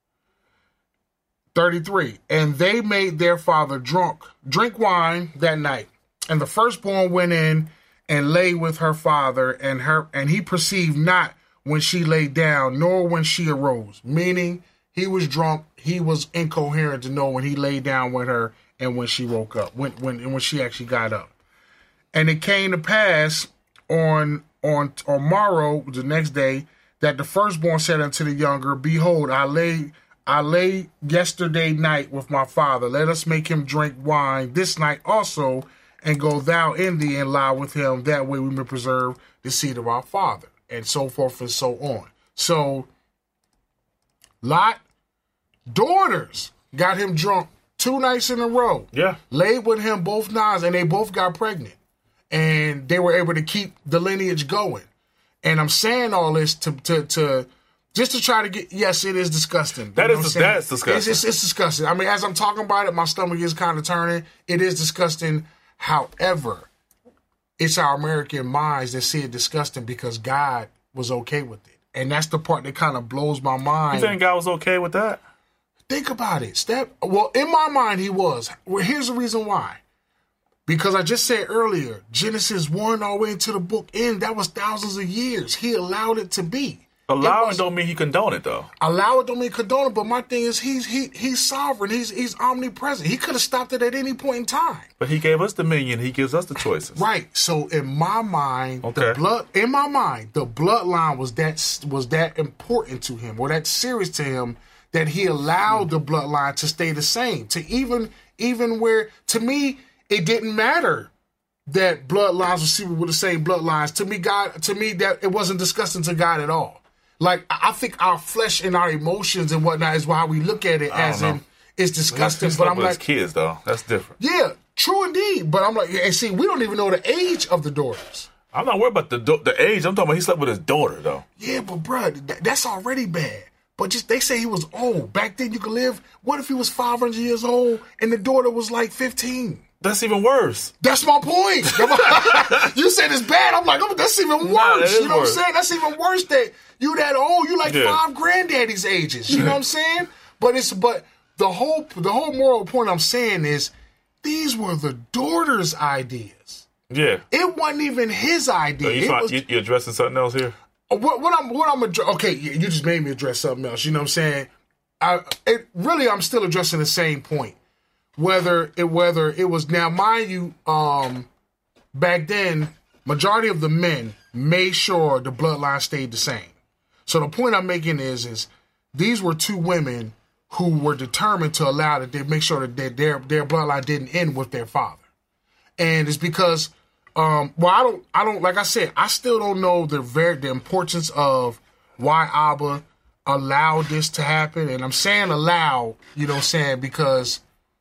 thirty-three. And they made their father drunk, drink wine that night. And the firstborn went in and lay with her father, and her and he perceived not when she lay down, nor when she arose. Meaning he was drunk, he was incoherent to know when he lay down with her and when she woke up, when when and when she actually got up. And it came to pass on On, on morrow, the next day, that the firstborn said unto the younger, Behold, I lay I lay yesterday night with my father. Let us make him drink wine this night also, and go thou in thee and lie with him. That way we may preserve the seed of our father, and so forth and so on. So Lot, daughters got him drunk two nights in a row. Yeah. Laid with him both nights, and they both got pregnant. And they were able to keep the lineage going. And I'm saying all this to to, to just to try to get, yes, it is disgusting. That you is know that's disgusting. It's, it's, it's disgusting. I mean, as I'm talking about it, my stomach is kind of turning. It is disgusting. However, it's our American minds that see it disgusting because God was okay with it. And that's the part that kind of blows my mind. You think God was okay with that? Think about it. Step. Well, in my mind, he was. Well, here's the reason why. Because I just said earlier, Genesis one all the way into the book end, that was thousands of years. He allowed it to be. Allow it don't mean he condoned it, though. Allow it don't mean condone it, but my thing is he's he he's sovereign. He's he's omnipresent. He could have stopped it at any point in time. But he gave us dominion. He gives us the choices. Right. So in my mind, Okay. the blood in my mind, the bloodline was that was that important to him, or that serious to him, that he allowed the bloodline to stay the same. To even even where to me it didn't matter that bloodlines were secret with the same bloodlines. To me, God to me that it wasn't disgusting to God at all. Like, I think our flesh and our emotions and whatnot is why we look at it I as don't in know. it's disgusting. He's But like I'm with like, his kids, though. That's different. yeah, true indeed. But I'm like, and see, we don't even know the age of the daughters. I'm not worried about the do- the age. I'm talking about he slept with his daughter, though. Yeah, but bruh, th- that's already bad. But just they say he was old. Back then you could live. What if he was five hundred years old and the daughter was like fifteen? That's even worse. That's my point. You said it's bad. I'm like, oh, that's even worse. Nah, that is you know worse. what I'm saying? That's even worse that you that old. You like Yeah. five granddaddy's ages. You know what I'm saying? But it's but the whole the whole moral point I'm saying is these were the daughter's ideas. Yeah. It wasn't even his idea. So you It try, was- you, you're addressing something else here? what, what I'm what I'm address. Okay, you you just made me address something else. You know what I'm saying? I it really I'm still addressing the same point. Whether it whether it was now, mind you, um, back then, majority of the men made sure the bloodline stayed the same. So the point I'm making is is these were two women who were determined to allow that they make sure that their their, their bloodline didn't end with their father, and it's because. Um, well, I don't, I don't, like I said, I still don't know the very, the importance of why Abba allowed this to happen. And I'm saying allow, you know what I'm saying, because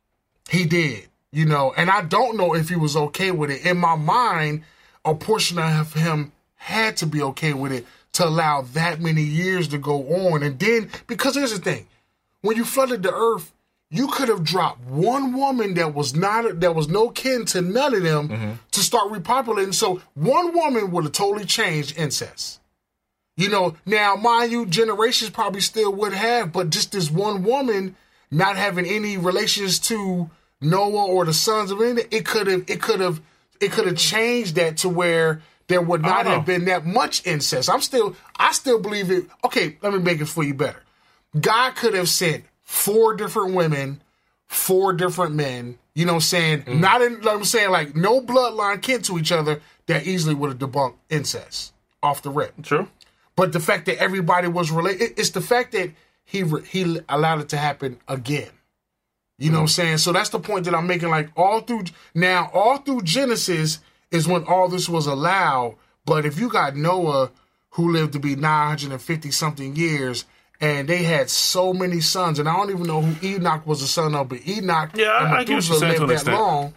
he did, you know, and I don't know if he was okay with it. In my mind, a portion of him had to be okay with it to allow that many years to go on. And then, because here's the thing, when you flooded the earth, you could have dropped one woman that was not that was no kin to none of them mm-hmm. to start repopulating. So one woman would have totally changed incest. You know, now mind you, generations probably still would have, but just this one woman not having any relations to Noah or the sons of anything, it could have it could have it could have changed that to where there would not have been that much incest. I'm still I still believe it. Okay, let me make it for you better. God could have sent four different women, four different men, you know what I'm saying? Mm. Not in, like I'm saying, like, no bloodline kin to each other that easily would have debunked incest off the rip. True. But the fact that everybody was related, it's the fact that he he allowed it to happen again. You know mm. what I'm saying? So that's the point that I'm making, like, all through, now, all through Genesis is when all this was allowed. But if you got Noah, who lived to be nine hundred fifty something years, and they had so many sons, and I don't even know who Enoch was the son of, but Enoch yeah, and I, I get what you're saying lived to an that long.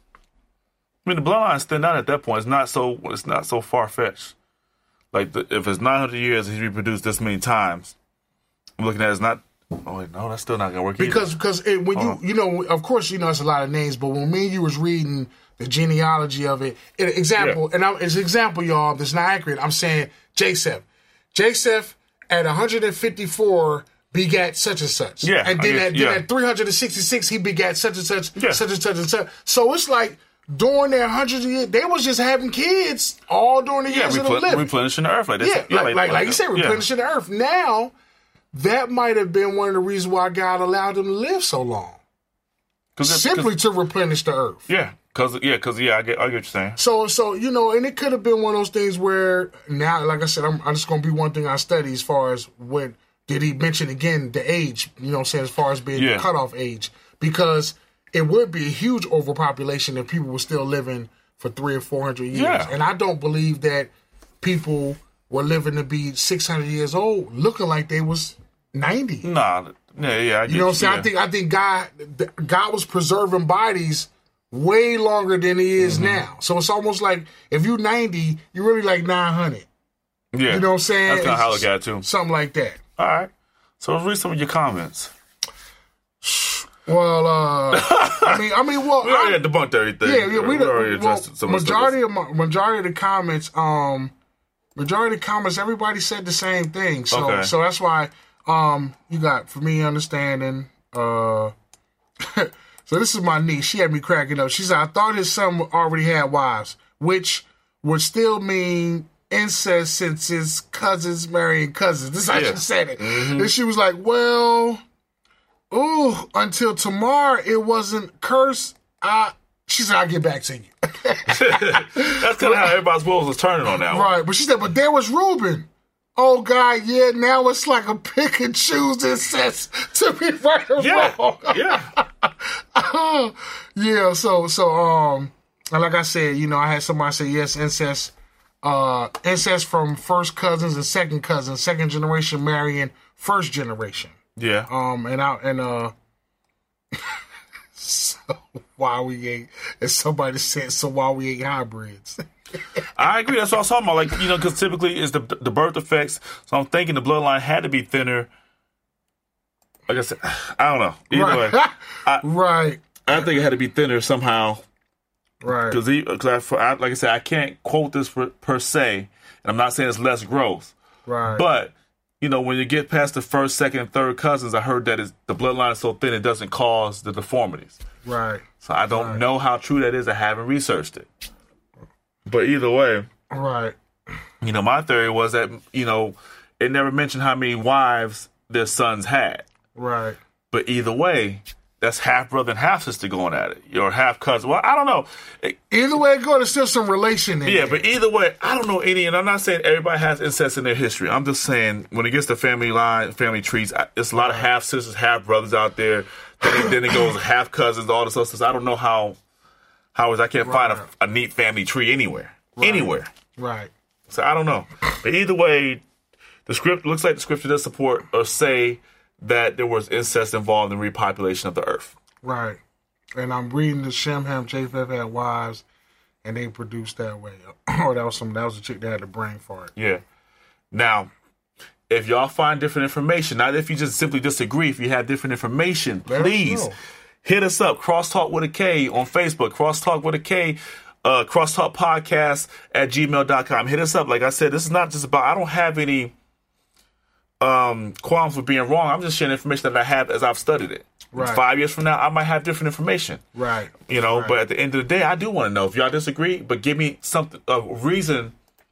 I mean, the bloodline stand out at that point. It's not so. It's not so far fetched. Like the, if it's nine hundred years, he's reproduced this many times. I'm looking at it, it's not. Oh wait, no, that's still not gonna work. Because either. because it, when Hold you on. you know, of course, you know it's a lot of names, but when me and you was reading the genealogy of it, an example, yeah. and I'm, it's an example, y'all, that's not accurate. I'm saying Japheth. Japheth at one hundred fifty-four begat such and such. Yeah. And then, guess, at, yeah. then at three hundred sixty-six, he begat such and such, yeah. such and such and such. So it's like during their hundreds of years, they was just having kids all during the yeah, years repl- of the living. replenishing the earth. Like yeah, yeah, like, like, like, like you said, yeah. replenishing the earth. Now, that might have been one of the reasons why God allowed them to live so long. Cause Simply cause, to replenish the earth. Yeah. Cause yeah, cause yeah, I get, I get what you're saying. So, so you know, and it could have been one of those things where now, like I said, I'm, I'm just going to be one thing I study as far as when did he mention again the age? You know, what I'm saying as far as being yeah. the cutoff age, because it would be a huge overpopulation if people were still living for three or four hundred years, yeah. and I don't believe that people were living to be six hundred years old, looking like they was ninety. Nah, yeah, yeah. I you know what I'm saying? Yeah. I think I think God God was preserving bodies way longer than he is mm-hmm. now. So it's almost like if you're ninety, you're really like nine hundred. Yeah. You know what I'm saying? That's kind of how I look at it, too. Something like that. All right. So let's read some of your comments. Well, uh, I mean, I mean, well, we already I, debunked everything. Yeah, yeah, we, we already well, addressed some majority of of majority of the comments, um, majority of the comments, everybody said the same thing. So, okay. so that's why, um, you got for me understanding. Uh, so this is my niece. She had me cracking up. She said, "I thought his son already had wives, which would still mean incest since his cousins marrying cousins." This is how yeah. she said it. Mm-hmm. And she was like, "Well." Ooh, until tomorrow, it wasn't cursed. I, she said, I'll get back to you. That's kind of how everybody's wheels was turning on that one. Right, but she said, but there was Reuben. Oh, God, yeah, now it's like a pick and choose incest to be right or yeah, wrong. Yeah. yeah, so, so, um, and like I said, you know, I had somebody say, yes, incest, uh, incest from first cousins and second cousins, second generation marrying first generation. Yeah. Um, and I, and, uh, so why we ain't, and somebody said, so why we ain't hybrids. I agree. That's what I was talking about. Like, you know, because typically it's the the birth effects. So I'm thinking the bloodline had to be thinner. Like I said, I don't know. Either right. way. I, right. I think it had to be thinner somehow. Right. Because, I, I, like I said, I can't quote this per, per se. And I'm not saying it's less growth. Right. But, you know, when you get past the first, second, and third cousins, I heard that it's, the bloodline is so thin it doesn't cause the deformities. Right. So I don't right. know how true that is. I haven't researched it. But either way, right. You know, my theory was that, you know, it never mentioned how many wives their sons had. Right. But either way, that's half brother and half sister going at it, or half cousin. Well, I don't know. It, either way it goes, there's still some relation in Yeah, there. but either way, I don't know any, and I'm not saying everybody has incest in their history. I'm just saying when it gets to family line, family trees, it's a lot of half sisters, half brothers out there. Then it, then it goes half cousins, all this other stuff. I don't know how. How is I can't right. find a, a neat family tree anywhere, right. anywhere. Right. So I don't know, but either way, the script looks like the scripture does support or say that there was incest involved in repopulation of the earth. Right. And I'm reading the Shem, Ham, Japheth had wives, and they produced that way. Or that was some that was a chick that had the brain for it. Yeah. Now, if y'all find different information, not if you just simply disagree, if you have different information, Let please. Hit us up, Crosstalk with a K on Facebook, Crosstalk with a K, uh, Crosstalk Podcast at gmail dot com. Hit us up. Like I said, this is not just about, I don't have any um, qualms with being wrong. I'm just sharing information that I have as I've studied it. Right. Five years from now, I might have different information. Right. You know, right. but at the end of the day, I do want to know if y'all disagree, but give me something, a reason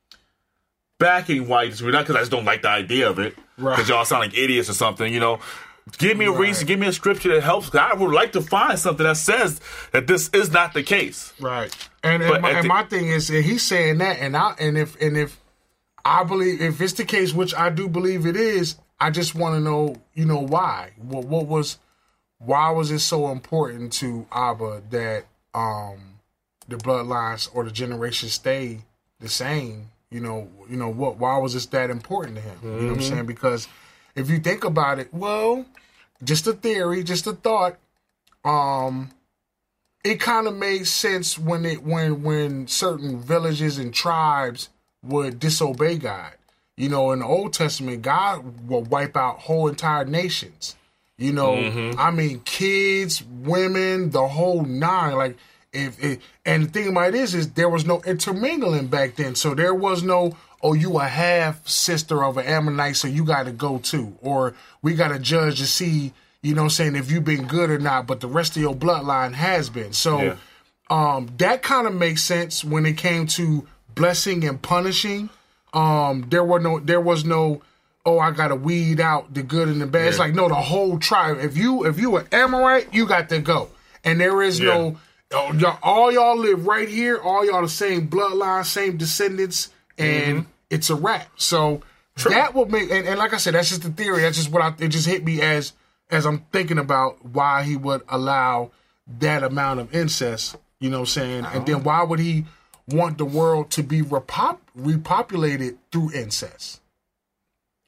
backing why you disagree. Not because I just don't like the idea of it, because right. y'all sound like idiots or something, you know. Give me a right. reason, give me a scripture that helps. I would like to find something that says that this is not the case. Right. And, and, my, and the, my thing is, he's saying that, and I and if and if I believe if it's the case, which I do believe it is, I just want to know, you know, why. What what was why was it so important to Abba that um, the bloodlines or the generations stay the same? You know, you know what? Why was this that important to him? Mm-hmm. You know what I'm saying? Because if you think about it, well, just a theory, just a thought. Um, it kind of made sense when it when when certain villages and tribes would disobey God. You know, in the Old Testament, God will wipe out whole entire nations. You know, mm-hmm. I mean, kids, women, the whole nine. Like, if it, and the thing about it is, is there was no intermingling back then, so there was no. Oh, you a half sister of an Ammonite, so you got to go too. Or we got to judge to see, you know what I'm saying, if you've been good or not, but the rest of your bloodline has been. So yeah. um, that kind of makes sense when it came to blessing and punishing. Um, there were no, there was no, oh, I got to weed out the good and the bad. Yeah. It's like, no, the whole tribe. If you, if you an Amorite, you got to go. And there is yeah. no, oh, y'all, all y'all live right here. All y'all the same bloodline, same descendants. And mm-hmm. it's a wrap. So True. that would make, and, and like I said, that's just the theory. That's just what I, it just hit me as, as I'm thinking about why he would allow that amount of incest, you know what I'm saying? And then why would he want the world to be repop, repopulated through incest?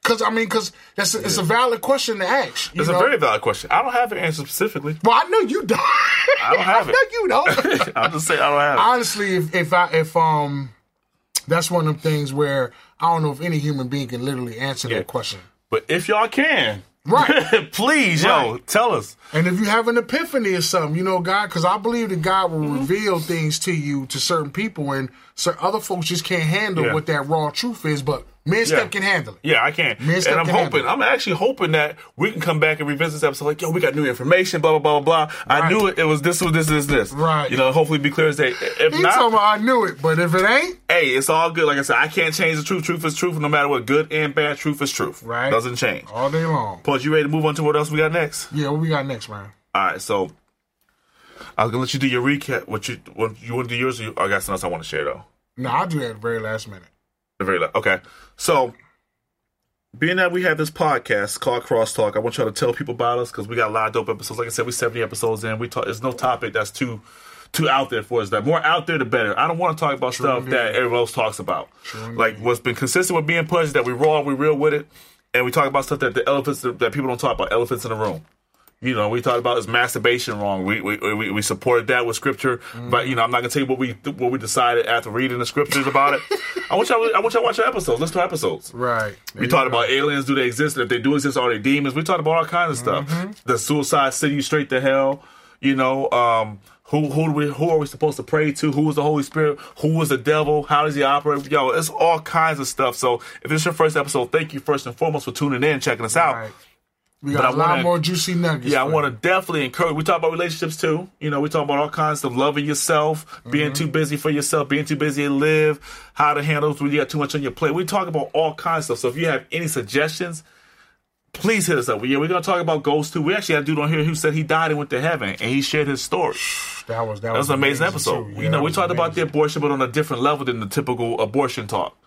Because, I mean, because that's a, yeah. it's a valid question to ask. It's know? a very valid question. I don't have an answer specifically. Well, I know you don't. I don't have it. I know you don't. I'll just say I don't have it. Honestly, if, if I, if, um, that's one of them things where I don't know if any human being can literally answer yeah. that question. But if y'all can, right? Please, right. yo, tell us. And if you have an epiphany or something, you know, God, because I believe that God will mm-hmm. reveal things to you to certain people, and certain other folks just can't handle yeah. what that raw truth is. But me and Steph yeah. can handle it. Yeah, I can. Me and Steph and I'm can hoping, I'm actually hoping that we can come back and revisit this episode like, yo, we got new information, blah, blah, blah, blah, blah. Right. I knew it. It was this, was this, this, this. Right. You know, hopefully be clear as day. If He not, talking about I knew it, but if it ain't. Hey, it's all good. Like I said, I can't change the truth. Truth is truth. No matter what, good and bad, truth is truth. Right. Doesn't change. All day long. Plus, you ready to move on to what else we got next? Yeah, what we got next, man? All right, so I was gonna let you do your recap. What you what you want to do yours? Or you, I got something else I want to share though. No, I'll do that at the very last minute. The very last. Okay, so being that we have this podcast called Crosstalk, I want y'all to tell people about us because we got a lot of dope episodes. Like I said, we seventy episodes in. We talk. There's no topic that's too too out there for us. That more out there, the better. I don't want to talk about True stuff indeed. that everyone else talks about. True like what's been consistent with being pushed, that we raw, we real with it, and we talk about stuff that the elephants that people don't talk about. Elephants in the room. You know, we talked about is masturbation wrong. We we we, we supported that with scripture, mm. but you know, I'm not gonna tell you what we what we decided after reading the scriptures about it. I want y'all I want y'all to watch our episodes. Let's do episodes. Right. There we talked go. about aliens. Do they exist? And if they do exist, are they demons? We talked about all kinds of stuff. Mm-hmm. The suicide city straight to hell. You know, um, who who do we who are we supposed to pray to? Who is the Holy Spirit? Who is the devil? How does he operate? Yo, it's all kinds of stuff. So if it's your first episode, thank you first and foremost for tuning in, checking us out. Right. We got but a lot wanna, more juicy nuggets. Yeah, I want to definitely encourage. We talk about relationships too. You know, we talk about all kinds of loving yourself, mm-hmm. being too busy for yourself, being too busy to live, how to handle when you got too much on your plate. We talk about all kinds of stuff. So if you have any suggestions, please hit us up. Yeah, we're going to talk about ghosts too. We actually had a dude on here who said he died and went to heaven, and he shared his story. That was that, that was, was an amazing, amazing episode. Yeah, you know, we talked amazing. about the abortion, but on a different level than the typical abortion talk.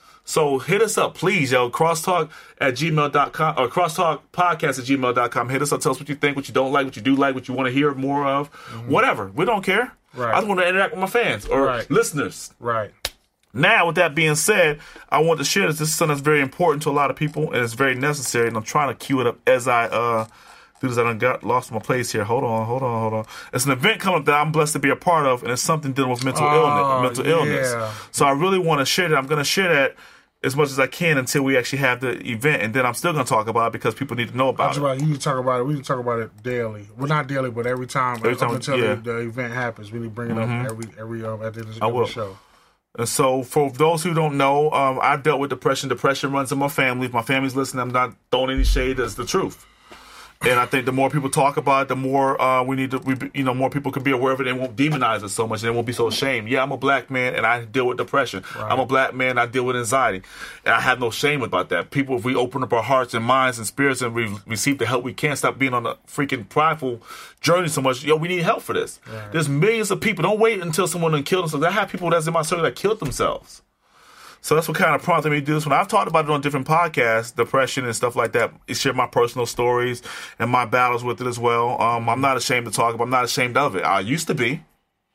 So hit us up, please, yo. Crosstalk at gmail dot com or crosstalk podcast at gmail dot com. Hit us up. Tell us what you think, what you don't like, what you do like, what you want to hear more of. Mm-hmm. Whatever. We don't care. Right. I just want to interact with my fans or right. listeners. Right. Now, with that being said, I want to share this. This is something that's very important to a lot of people, and it's very necessary. And I'm trying to cue it up as I uh, do this. I done got lost my place here. Hold on, hold on, hold on. It's an event coming up that I'm blessed to be a part of, and it's something dealing with mental oh, illness. Mental yeah. illness. So I really want to share that. I'm going to share that as much as I can until we actually have the event, and then I'm still going to talk about it because people need to know about it. About, you need to talk about it. We need to talk about it daily. Well, not daily, but every time. Every time until yeah. the, the event happens, we need to bring it mm-hmm. up every every um, at the end of the show. And so, for those who don't know, um, I've dealt with depression. Depression runs in my family. If my family's listening, I'm not throwing any shade. That's the truth. And I think the more people talk about it, the more uh, we need to, we, you know, more people can be aware of it and won't demonize it so much and they won't be so ashamed. Yeah, I'm a black man and I deal with depression. Right. I'm a black man, I deal with anxiety. And I have no shame about that. People, if we open up our hearts and minds and spirits and we receive the help, we can't stop being on a freaking prideful journey so much. Yo, we need help for this. Right. There's millions of people. Don't wait until someone done killed themselves. I have people that's in my circle that killed themselves. So that's what kind of prompted me to do this. When I've talked about it on different podcasts, depression and stuff like that, I share my personal stories and my battles with it as well. Um, I'm not ashamed to talk about it. I'm not ashamed of it. I used to be.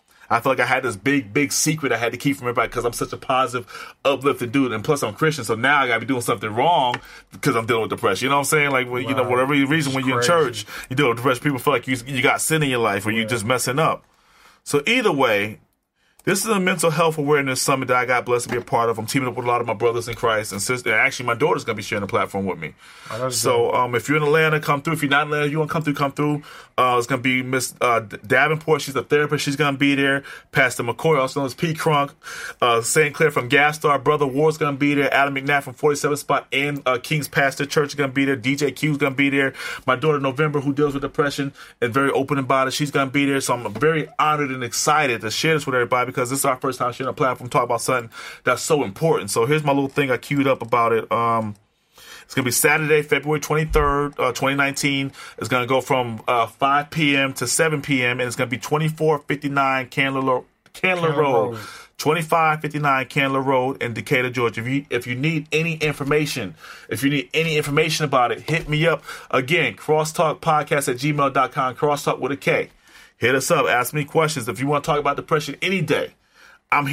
I feel like I had this big, big secret I had to keep from everybody because I'm such a positive, uplifted dude. And plus, I'm Christian, so now I got to be doing something wrong because I'm dealing with depression. You know what I'm saying? Like, well, you know, whatever reason it's when crazy. you're in church, you deal with depression, people feel like you you got sin in your life or yeah. you're just messing up. So either way, this is a mental health awareness summit that I got blessed to be a part of. I'm teaming up with a lot of my brothers in Christ and sisters. And actually, my daughter's going to be sharing the platform with me. Oh, so um, if you're in Atlanta, come through. If you're not in Atlanta, you want to come through, come through. Uh, it's going to be Miss uh, Davenport. She's a therapist. She's going to be there. Pastor McCoy, also known as P. Crunk. Uh, Saint Clair from Gas Star. Brother Ward's going to be there. Adam McNabb from forty-seventh Spot and uh, King's Pastor Church is going to be there. D J Q's going to be there. My daughter, November, who deals with depression and very open about it, she's going to be there. So I'm very honored and excited to share this with everybody because this is our first time sharing a platform, talk about something that's so important. So here's my little thing I queued up about it. Um, it's going to be Saturday, February twenty-third, uh, twenty nineteen. It's going to go from uh, five p.m. to seven p.m. and it's going to be twenty-four fifty-nine Candler, Candler Road. Road. twenty-five fifty-nine Candler Road in Decatur, Georgia. If you if you need any information, if you need any information about it, hit me up. Again, crosstalk podcast at gmail dot com, crosstalk with a K. Hit us up, ask me questions. If you want to talk about depression any day, I'm here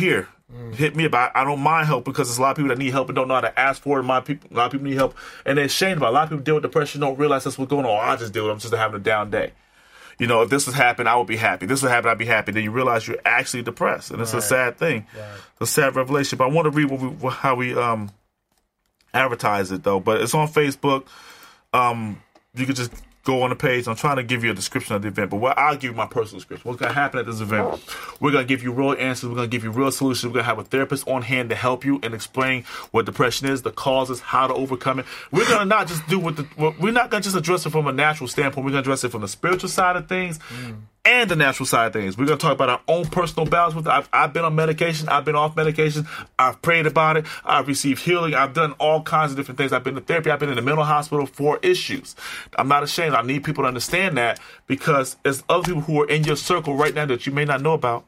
Mm. Hit me up. I, I don't mind help because there's a lot of people that need help and don't know how to ask for it. My people, a lot of people need help and they're ashamed about it. A lot of people deal with depression, don't realize that's what's going on. Oh, I just deal with it. I'm just having a down day. You know, if this would happen, I would be happy. This would happen, I'd be happy. Then you realize you're actually depressed, and it's right. a sad thing. Right. It's a sad revelation. But I want to read what we, how we um, advertise it, though. But it's on Facebook. Um, you can just go on the page. I'm trying to give you a description of the event, but what, I'll give you my personal description. What's going to happen at this event? We're going to give you real answers. We're going to give you real solutions. We're going to have a therapist on hand to help you and explain what depression is, the causes, how to overcome it. We're going to not just do what the, we're not going to just address it from a natural standpoint. We're going to address it from the spiritual side of things. Mm. And the natural side of things. We're going to talk about our own personal battles with it. I've, I've been on medication. I've been off medication. I've prayed about it. I've received healing. I've done all kinds of different things. I've been to therapy. I've been in the mental hospital for issues. I'm not ashamed. I need people to understand that because there's other people who are in your circle right now that you may not know about.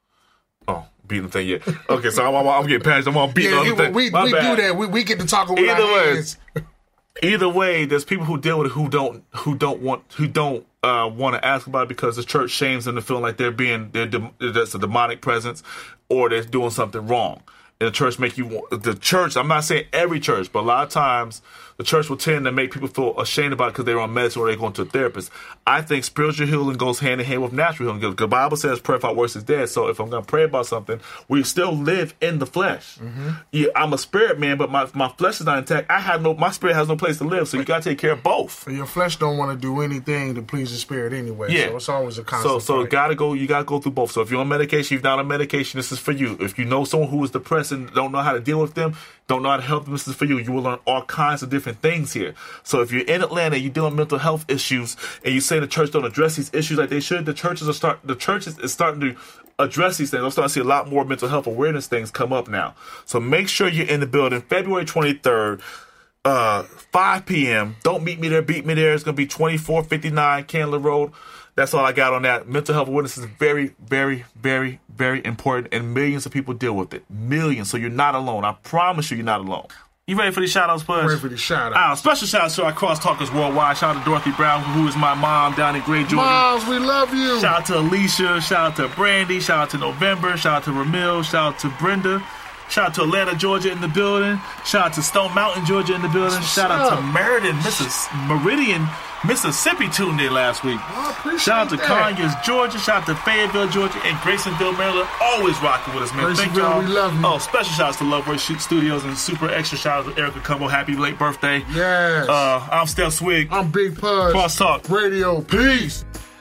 Oh, beating the thing, yeah. Okay, so I'm, I'm, I'm getting passionate. I'm on beating yeah, the he, thing. We, we do that. We, we get to talk with Either our way, hands. Either way, there's people who deal with it who don't who don't want who don't uh, want to ask about it because the church shames them to feel like they're being they're de- that's a demonic presence or they're doing something wrong. And the church make you want, the church. I'm not saying every church, but a lot of times the church will tend to make people feel ashamed about it because they're on medicine or they're going to a therapist. I think spiritual healing goes hand in hand with natural healing. Because the Bible says prayer without works is dead. So if I'm going to pray about something, we still live in the flesh. Mm-hmm. Yeah, I'm a spirit man, but my, my flesh is not intact. I have no, my spirit has no place to live. So you got to take care of both. Your flesh don't want to do anything to please the spirit anyway. Yeah. So it's always a constant. So so got to go. You got to go through both. So if you're on medication, if you're not on medication, this is for you. If you know someone who is depressed and don't know how to deal with them, don't know how to help them, this is for you. You will learn all kinds of different things here. So if you're in Atlanta, you're dealing with mental health issues, and you say the church don't address these issues like they should, the churches are start. The churches is starting to address these things. I'm starting to see a lot more mental health awareness things come up now. So make sure you're in the building February twenty-third, uh, five p.m. Don't meet me there, beat me there. It's going to be twenty-four fifty-nine Candler Road. That's all I got on that. Mental health awareness is very, very, very, very important, and millions of people deal with it. Millions. So you're not alone. I promise you, you're not alone. You ready for these shout-outs, Pudge? Ready for these shout-outs. Uh, special shout-outs to our cross-talkers worldwide. Shout out to Dorothy Brown, who is my mom down in Great Jordan. Moms, we love you. Shout out to Alicia. Shout out to Brandy. Shout out to November. Shout out to Ramil. Shout out to Brenda. Shout out to Atlanta, Georgia in the building. Shout out to Stone Mountain, Georgia in the building. Shout out to Meriden, Missus Meridian, Mississippi tuned in last week. Oh, shout out to that. Conyers, Georgia. Shout out to Fayetteville, Georgia, and Graysonville, Maryland. Always rocking with us, man. Thank y'all. We love you. Oh, special shout outs to Love Work Studios and super extra shout out to Erica Cumbo. Happy late birthday. Yes. Uh, I'm Steph Swig. I'm Big Pudge. Cross Talk Radio. Peace.